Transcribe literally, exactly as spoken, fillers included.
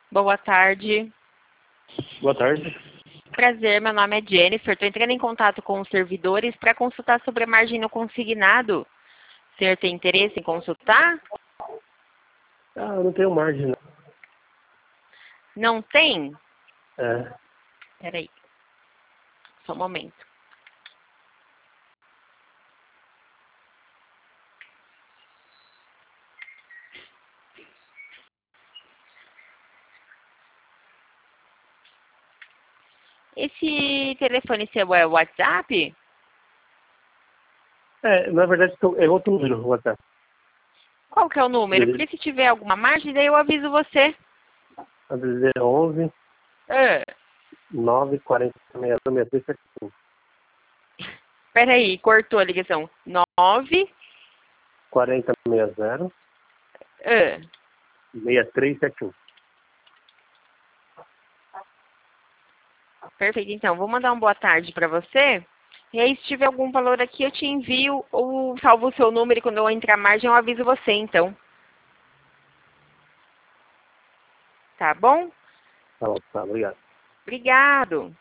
Boa tarde. Boa tarde. Prazer, meu nome é Jennifer. Estou entrando em contato com os servidores para consultar sobre a margem no consignado. O senhor tem interesse em consultar? Ah, eu não tenho margem, não. Não tem? É. Espera aí. Só um momento. Esse telefone seu é o WhatsApp? É, na verdade, é outro número, o WhatsApp. Qual que é o número? Porque se tiver alguma margem, daí eu aviso você. A dizer é onze, Ah, nove, quarenta, sessenta e três, setenta e cinco. espera aí, cortou a ligação. nove. quarenta, sessenta, Ah, sessenta e três, setenta e um. perfeito, então. Vou mandar uma boa tarde para você. E aí, se tiver algum valor aqui, eu te envio ou salvo o seu número e quando eu entrar a margem, eu aviso você, então. Tá bom? Tá bom, tá, obrigado. Obrigado.